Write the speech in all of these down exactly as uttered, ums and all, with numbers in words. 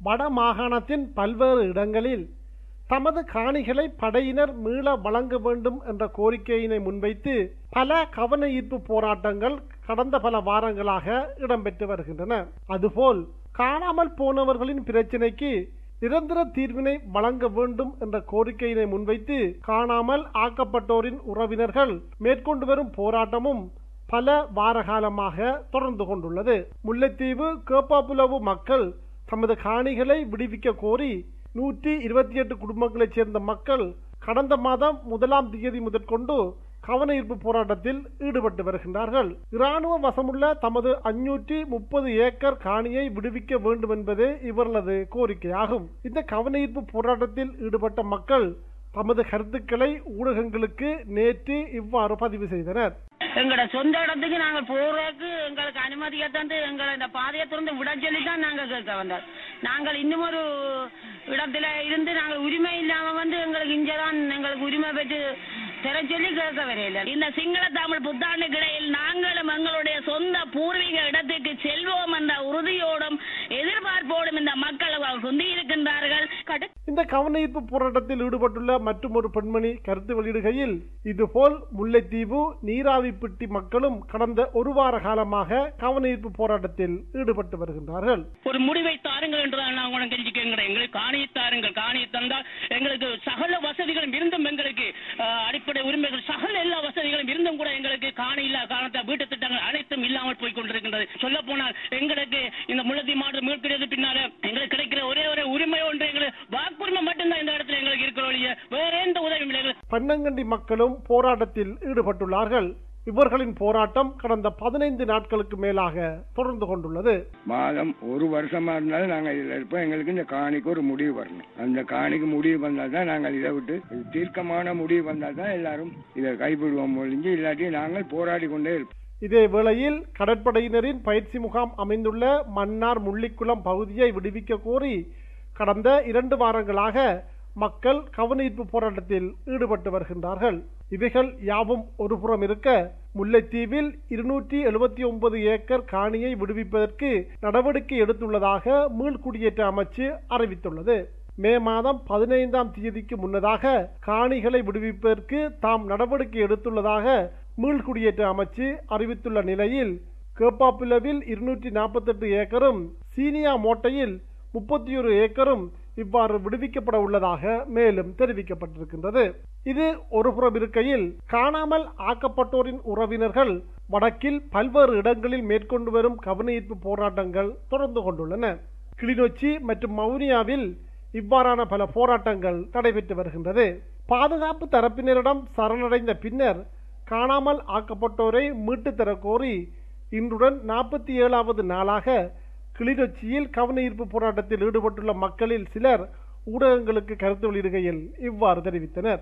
வட மாகாணத்தின் பல்வேறு இடங்களில் தமது காணிகளை படையினர் மீள வழங்க வேண்டும் என்ற கோரிக்கையினை முன்வைத்து பல கவன ஈர்ப்பு போராட்டங்கள் கடந்த பல வாரங்களாக இடம்பெற்று வருகின்றன. அதுபோல் காணாமல் போனவர்களின் பிரச்சினைக்கு நிரந்தர தீர்வினை வழங்க வேண்டும் என்ற கோரிக்கையினை முன்வைத்து காணாமல் ஆக்கப்பட்டோரின் உறவினர்கள் மேற்கொண்டு வரும் போராட்டமும் பல வாரகாலமாக தொடர்ந்து கொண்டுள்ளது. முல்லைத்தீவு கேப்பாப்புலவு மக்கள் தமது காணிகளை விடுவிக்க கோரி நூற்றி இருபத்தி எட்டு குடும்பங்களைச் சேர்ந்த மக்கள் கடந்த மாதம் முதலாம் தேதி முதற்கொண்டு கவன ஈர்ப்பு போராட்டத்தில் ஈடுபட்டு வருகின்றார்கள். இராணுவ வசமுள்ள தமது அஞ்சூற்றி முப்பது ஏக்கர் காணியை விடுவிக்க வேண்டும் என்பதே இவர்களது கோரிக்கையாகும். இந்த கவன ஈர்ப்பு போராட்டத்தில் ஈடுபட்ட மக்கள் தமது கருத்துக்களை ஊடகங்களுக்கு நேற்று இவ்வாறு பதிவு செய்தனர். எங்களோட சொந்த இடத்துக்கு நாங்கள் போறதுக்கு எங்களுக்கு அனுமதியை தந்து எங்களை இந்த பாதையை திறந்து விட சொல்லி தான் நாங்கள் கேட்க வந்தோம். நாங்கள் இன்னும் ஒரு இடத்துல இருந்து நாங்கள் உரிமை இல்லாம வந்து எங்களுக்கு இங்கதான் எங்களுக்கு உரிமை பெற்று தர சொல்லி கேட்க வரையில. இந்த சிங்கள தமிழ் புத்தாண்டுக்கு இடையில் நாங்களும் எங்களுடைய சொந்த பூர்வீக இடத்துக்கு செல்வோம் என்ற உறுதியோடும் எதிர்பார்ப்போடும் இந்த மக்கள் குந்தி இருக்கின்றார்கள். இந்த கவன ஈர்ப்பு போராட்டத்தில் ஈடுபட்டுள்ள மற்றும் ஒரு பெண்மணி கருத்து வெளியிடுகையில், இதுபோல் முல்லைத்தீவு நீராவிப்பட்டி மக்களும் கடந்த ஒரு வார காலமாக கவன ஈர்ப்பு போராட்டத்தில் ஈடுபட்டு வருகின்றார்கள். ஒரு முடிவை தாருங்கள் என்றுதான் நாங்கள் கெஞ்சிக்கிறோம். எங்களுக்கு காணியை தாருங்கள், காணியை தந்தால் எங்களுக்கு சகல வசதிகளும் இருந்தும் எங்களுக்கு அடிப்படை உரிமைகள் சகல எல்லா வசதிகளும் இருந்தும் கூட எங்களுக்கு காணி இல்லா காரணத்தை வீட்டு திட்டங்கள் அனைத்தும் இல்லாமல் போய் கொண்டிருக்கின்றது. சொல்ல போனால் எங்களுக்கு இந்த முல்லைத்தீவு மாவட்டம் மீட்கிறது பின்னால எங்களுக்கு கிடைக்கிற ஒரே ஒரு உரிமை ஒன்று எங்களுக்கு வாக்குரிமை மட்டும்தான் இந்த இடத்துல எங்களுக்கு இருக்கிறோம். வேற எந்த உதவியும் இல்லை. பன்னங்கண்டி மக்களும் போராட்டத்தில் ஈடுபட்டுள்ளார்கள். இவர்களின் போராட்டம் கடந்த பதினைந்து நாட்களுக்கு மேலாக தொடர்ந்து கொண்டுள்ளது. மாதம் ஒரு வருஷமா இருந்தாலும் நாங்கள் இதில் இருப்போம். எங்களுக்கு இந்த காணிக்கு ஒரு முடிவு வரணும். அந்த காணிக்கு முடிவு வந்தால் தான் நாங்கள் இதை விட்டு தீர்க்கமான முடிவு வந்தால் தான் எல்லாரும் இதை கைவிடுவோம் ஒழிஞ்சு, இல்லாட்டி நாங்கள் போராடி கொண்டே இருப்போம். இதே வேளையில் கடற்படையினரின் பயிற்சி முகாம் அமைந்துள்ள மன்னார் முள்ளிக்குளம் பகுதியை விடுவிக்க கோரி கடந்த இரண்டு வாரங்களாக மக்கள் கவன ஈர்ப்பு போராட்டத்தில் ஈடுபட்டு வருகின்றார்கள். இவைகள் யாவும் ஒருபுறம் இருக்க, முல்லைத்தீவில் இருநூற்றி எழுபத்தி ஒன்பது ஏக்கர் காணியை விடுவிப்பதற்கு நடவடிக்கை எடுத்துள்ளதாக மீள்குடியேற்ற அமைச்சு அறிவித்துள்ளது. மே மாதம் பதினைந்தாம் தேதிக்கு முன்னதாக காணிகளை விடுவிப்பதற்கு தாம் நடவடிக்கை எடுத்துள்ளதாக மீள்குடியேற்ற அமைச்சு அறிவித்துள்ள நிலையில், கேப்பாப்புலவில் இருநூற்றி நாற்பத்தி எட்டு ஏக்கரும் சீனியா மோட்டையில் முப்பத்தி ஒரு ஏக்கரும் இவ்வாறு விடுவிக்கப்பட உள்ளதாக மேலும் தெரிவிக்கப்பட்டிருக்கின்றது. இது ஒருபுறம் இருக்கையில், காணாமல் ஆக்கப்பட்டோரின் உறவினர்கள் வடக்கில் பல்வேறு இடங்களில் மேற்கொண்டு வரும் கவன ஈர்ப்பு போராட்டங்கள் தொடர்ந்து கொண்டுள்ளன. கிளிநொச்சி மற்றும் வவுனியாவில் இவ்வாறான பல போராட்டங்கள் நடைபெற்று வருகின்றது. பாதுகாப்பு தரப்பினரிடம் சரணடைந்த பின்னர் காணாமல் ஆக்கப்பட்டோரை மீட்டு தர கோரி இன்றுடன் நாற்பத்தி ஏழாவது நாளாக கிளிநொச்சியில் கவன ஈர்ப்பு போராட்டத்தில் ஈடுபட்டுள்ள மக்களில் சிலர் ஊடகங்களுக்கு கருத்து வெளியிடுகையில் இவ்வாறு தெரிவித்தனர்.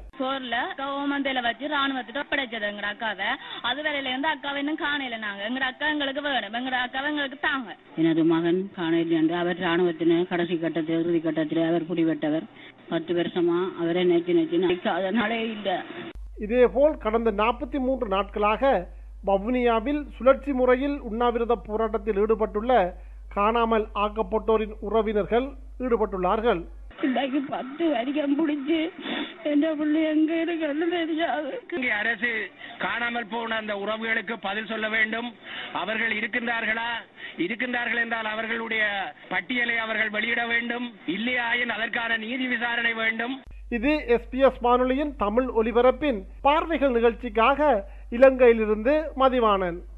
வச்சு ராணுவத்திட்ட ஒப்படைச்சது எங்க அக்காவை. அது வரையில இருந்து அக்காவை இன்னும் காணையில நாங்க எங்க அக்கா எங்களுக்கு வேணும், எங்க அக்காவை எங்களுக்கு தாங்க. எனது மகன் காணையில் என்று அவர் ராணுவத்தின கடைசி கட்டத்தில் இறுதி கட்டத்தில் அவர் குடிவெட்டவர். பத்து வருஷமா அவரை நெச்சு நெச்சு அதனாலே இல்ல. இதேபோல் கடந்த நாற்பத்தி மூன்று நாட்களாக வவுனியாவில் சுழற்சி முறையில் உண்ணாவிரத போராட்டத்தில் ஈடுபட்டுள்ள காணாமல் ஆக்கப்பட்டோரின் உறவினர்கள் ஈடுபட்டுள்ளார்கள். பத்து வரிகம் பிடிச்சு என்ற பிள்ளை எங்க இருக்குன்னு தெரியாது. அரசு காணாமல் போன அந்த உறவுகளுக்கு பதில் சொல்ல வேண்டும். அவர்கள் இருக்கின்றார்களா? இருக்கின்றார்கள் என்றால் அவர்களுடைய பட்டியலை அவர்கள் வெளியிட வேண்டும். இல்லையாயின் அதற்கான நீதி விசாரணை வேண்டும். இது எஸ்பிஎஸ் வானொலியின் தமிழ் ஒலிபரப்பின் பார்வைகள் நிகழ்ச்சிக்காக இலங்கையிலிருந்து மதிவாணன்.